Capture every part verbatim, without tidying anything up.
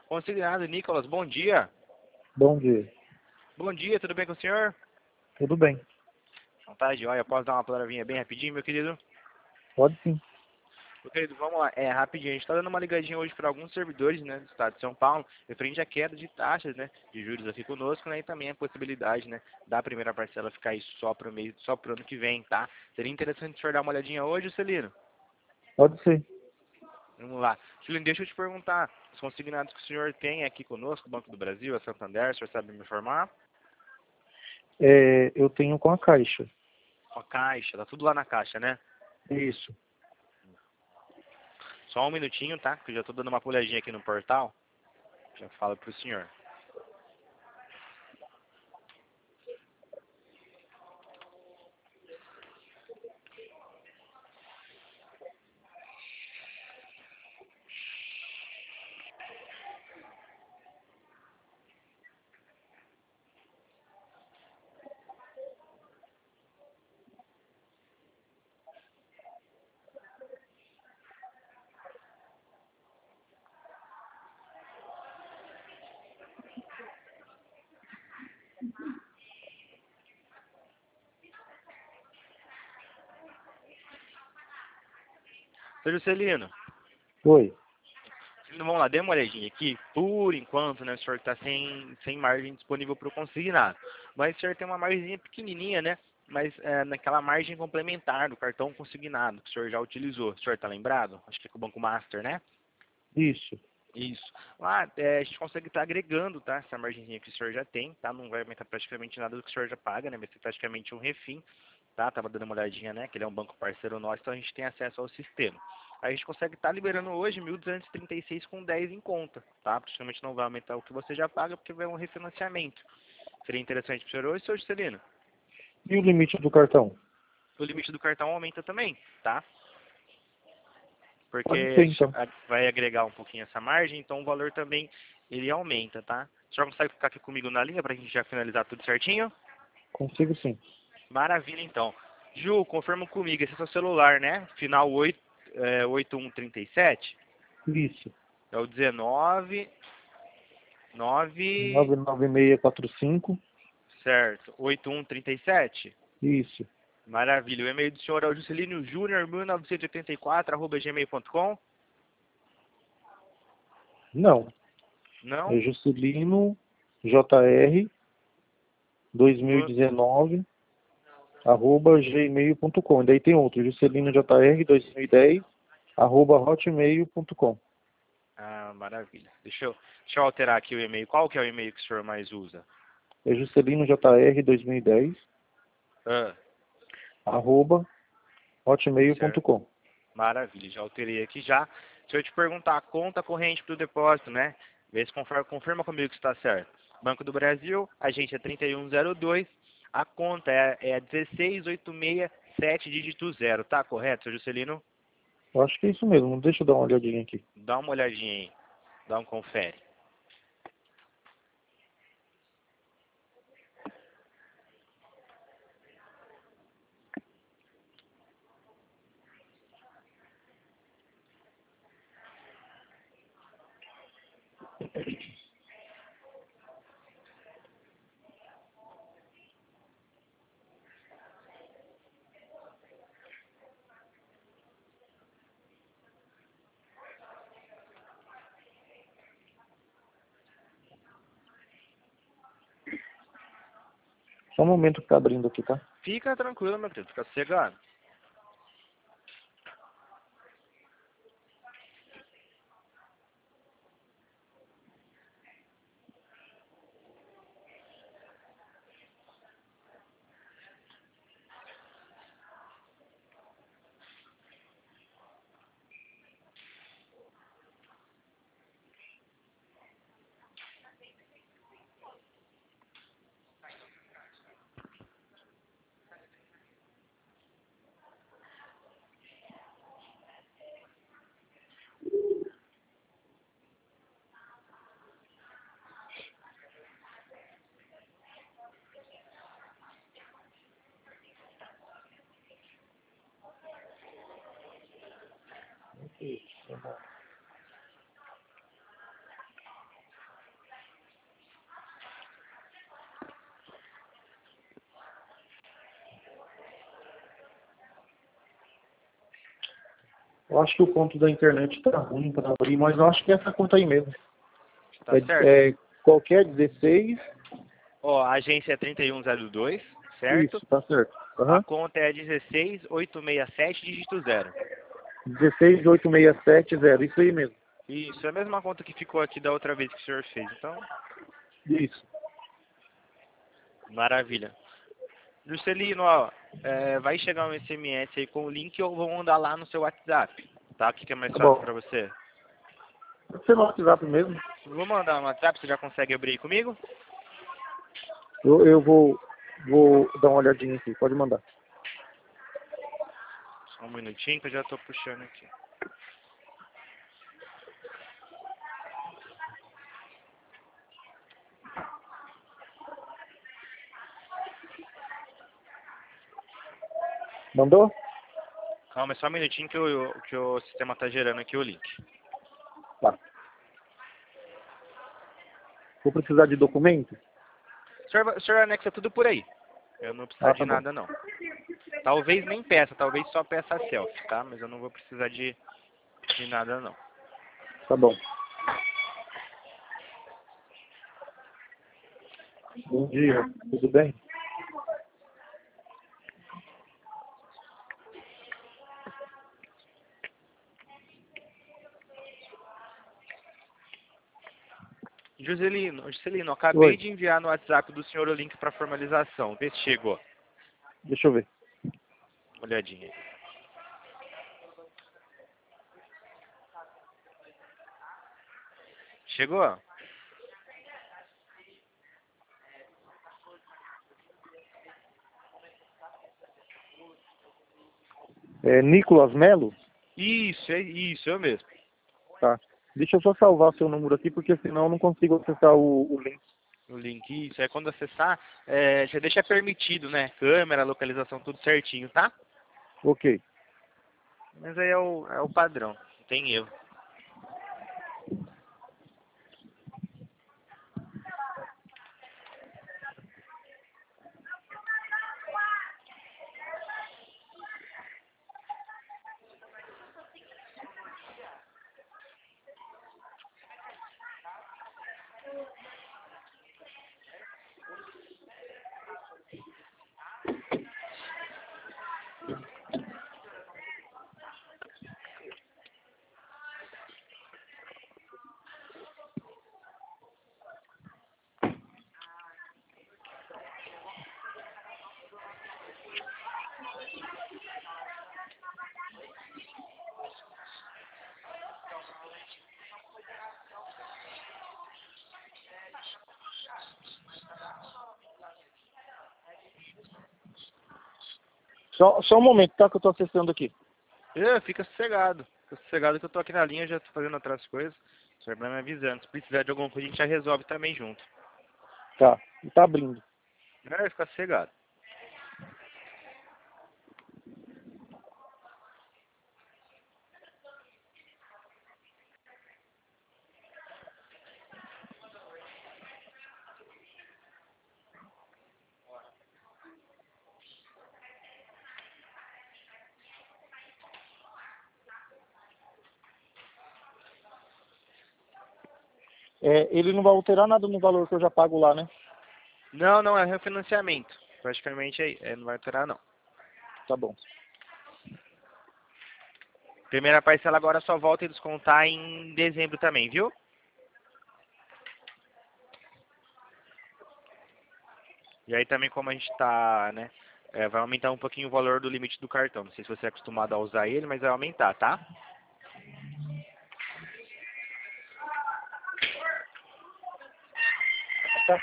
Consignado, Nicolas, bom dia. Bom dia. Bom dia, tudo bem com o senhor? Tudo bem. Então tá, joia. Posso dar uma palavrinha bem rapidinho, meu querido? Pode sim. Meu querido, vamos lá. É, rapidinho. A gente tá dando uma ligadinha hoje para alguns servidores, né, do estado de São Paulo, referente à queda de taxas, né, de juros aqui conosco, né, e também a possibilidade, né, da primeira parcela ficar aí só pro mês, só pro ano que vem, tá? Seria interessante o senhor dar uma olhadinha hoje, Celino? Pode ser. Vamos lá. Celino, deixa eu te perguntar. Os consignados que o senhor tem aqui conosco, o Banco do Brasil, a Santander, o senhor sabe me informar? É, eu tenho com a Caixa. A Caixa, tá tudo lá na Caixa, né? Isso. Só um minutinho, tá? Que eu já tô dando uma olhadinha aqui no portal. Já falo pro senhor. Seu Juscelino, Oi. Celino, vamos lá, dê uma olhadinha aqui. Por enquanto, né, o senhor tá sem, sem margem disponível para o consignado. Mas o senhor tem uma margem pequenininha, né? Mas é, naquela margem complementar do cartão consignado que o senhor já utilizou. O senhor tá lembrado? Acho que é com o Banco Master, né? Isso. Isso. Lá é, a gente consegue estar agregando, tá? Essa margenzinha que o senhor já tem, tá? Não vai aumentar praticamente nada do que o senhor já paga, né? Vai ser praticamente um refim, tá? Tava dando uma olhadinha, né? Que ele é um banco parceiro nosso, então a gente tem acesso ao sistema. A gente consegue estar liberando hoje mil duzentos e trinta e seis com dez em conta, tá? Praticamente não vai aumentar o que você já paga, porque vai um refinanciamento. Seria interessante para o senhor hoje, seu Juscelino? E o limite do cartão? O limite do cartão aumenta também, tá? Porque Pode a ser, gente então. vai agregar um pouquinho essa margem, então o valor também ele aumenta, tá? O senhor consegue ficar aqui comigo na linha para a gente já finalizar tudo certinho? Consigo sim. Maravilha, então. Ju, confirma comigo, esse é seu celular, né? Final oito, é, oito um três sete? Isso. É o dezenove, nove, nove nove seis quatro cinco. certo, oito um três sete? Isso. Maravilha. O e-mail do senhor é o juscelino júnior mil novecentos e oitenta e quatro arroba gmail ponto com? Não. Não? É Juscelino Jr. dois mil e dezenove arroba gmail ponto com. Daí tem outro. Juscelino Jr. dois mil e dez arroba hotmail ponto com. Ah, maravilha. Deixa eu, deixa eu alterar aqui o e-mail. Qual que é o e-mail que o senhor mais usa? É Juscelino Jr. dois mil e dez Ah, arroba hotmail ponto certo. com. Maravilha, já alterei aqui já. Se eu te perguntar a conta corrente do depósito, né? Vê se confirma, confirma comigo que está certo. Banco do Brasil, agência trinta e um zero dois, a conta é, é dezesseis oito seis sete dígito zero, tá correto, seu Juscelino? Eu acho que é isso mesmo. Deixa eu dar uma olhadinha aqui. Dá uma olhadinha aí, dá um confere. Só um momento que tá abrindo aqui, tá? Fica tranquilo, meu querido, fica sossegado. Eu acho que o ponto da internet tá ruim para abrir, mas eu acho que é essa conta aí mesmo. Tá É, certo? é qualquer dezesseis. Ó, a agência é trinta e um zero dois, certo? Isso, tá certo. A Aham. conta é dezesseis oitocentos e sessenta e sete, dígito zero. dezesseis oito seis sete zero, isso aí mesmo. Isso, é a mesma conta que ficou aqui da outra vez que o senhor fez. Então, Isso. maravilha. Juscelino, ó, é, vai chegar um S M S aí com o link, eu vou mandar lá no seu WhatsApp, tá? O que que é mais Tá fácil bom. pra você? Pode ser no WhatsApp mesmo. Vou mandar no WhatsApp, você já consegue abrir aí comigo? Eu, eu vou, vou dar uma olhadinha aqui, pode mandar. Só um minutinho que eu já tô puxando aqui. Mandou? Calma, é só um minutinho que o, que o sistema tá gerando aqui o link. Tá. Vou precisar de documento? O senhor, o senhor anexa tudo por aí. Eu não vou precisar Ah, de tá bom. nada, não. Talvez nem peça, talvez só peça a selfie, tá? Mas eu não vou precisar de, de nada, não. Tá bom. Bom dia, tudo bem? Juscelino, Juscelino, acabei Oi, de enviar no WhatsApp do senhor o link para formalização. Vê se chegou. deixa eu ver. Uma olhadinha aí. Chegou? É Nicolas Melo? Isso, é isso, eu mesmo. Tá. Deixa eu só salvar o seu número aqui, porque senão eu não consigo acessar o, o link. O link, isso. É quando acessar, é, já deixa permitido, né? Câmera, localização, tudo certinho, tá? Ok. Mas aí é o, é o padrão. Não tem erro. Só, só um momento, tá? Que eu tô acessando aqui. É, fica sossegado. Fica sossegado que eu tô aqui na linha, já tô fazendo outras coisas. O senhor vai me avisando. Se precisar de alguma coisa, a gente já resolve também junto. Tá. E tá abrindo. É, fica sossegado. É, ele não vai alterar nada no valor que eu já pago lá, né? Não, não, é refinanciamento. Praticamente aí, é, não vai alterar não. Tá bom. Primeira parcela agora só volta a descontar em dezembro também, viu? E aí também como a gente tá, né, é, vai aumentar um pouquinho o valor do limite do cartão. Não sei se você é acostumado a usar ele, mas vai aumentar, tá? Tá.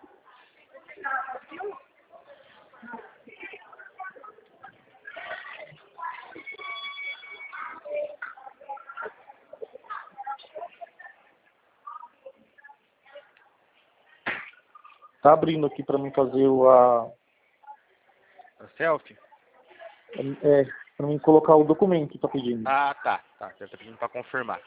Tá abrindo aqui pra mim fazer o a A selfie? é, para mim colocar o documento que tá pedindo. Ah, tá, tá. Já tá pedindo pra confirmar.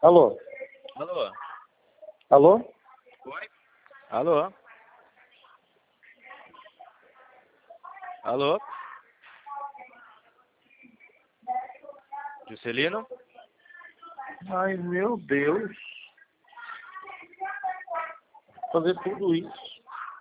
Alô? Alô? Alô? Oi? Alô? Alô? Juscelino? Ai, meu Deus. Fazer tudo isso.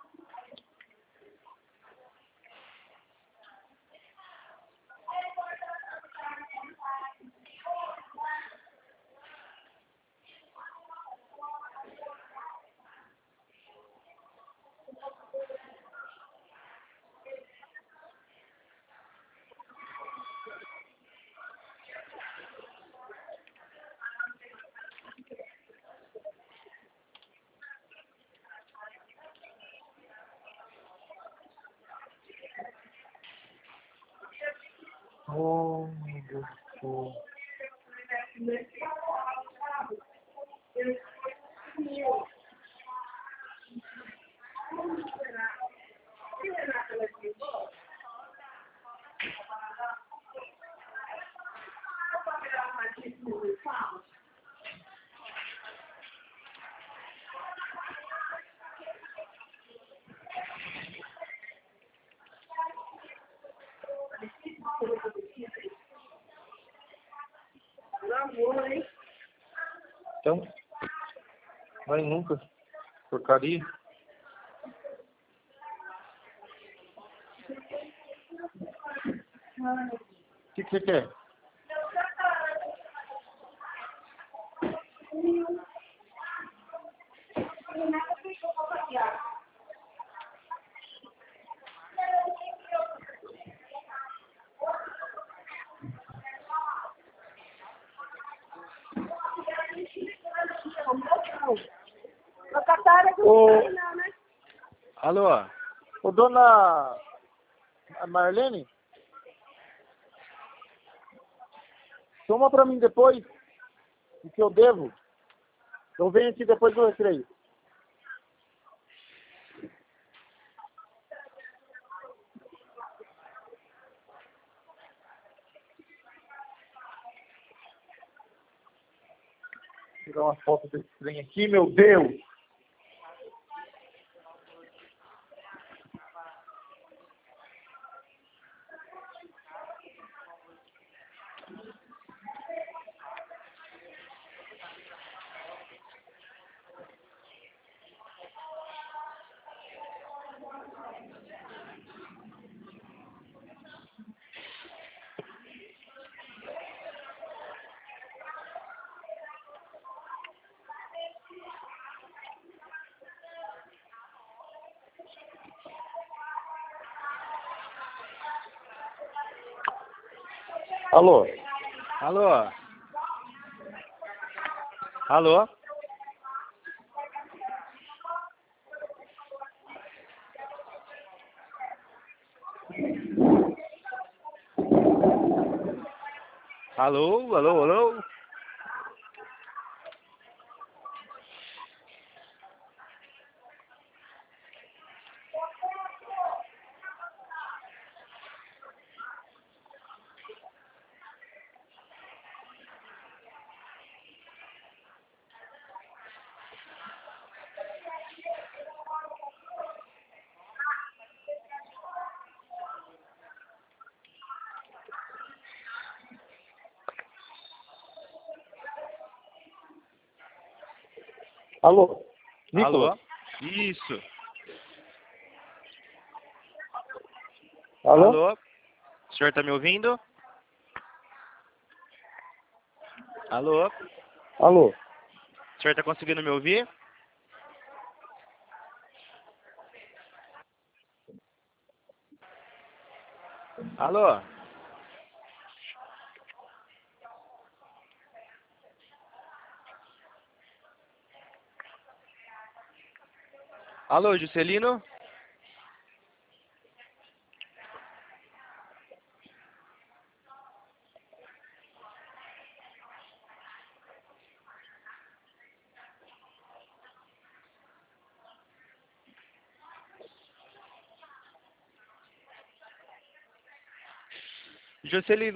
Oh, meu Deus do céu. Então, vai nunca. Porcaria. O que, que você quer? Ô, Alô? ô dona Marlene, toma pra mim depois o que eu devo. Eu venho aqui depois do recreio. Vou tirar uma foto desse trem aqui, meu Deus. Alô? Alô? Alô? Alô? Alô? Alô? Alô? Nicolas? Alô? Isso. Alô? Alô? O senhor tá me ouvindo? Alô? Alô? O senhor tá conseguindo me ouvir? Alô? Alô, Juscelino? Juscelino.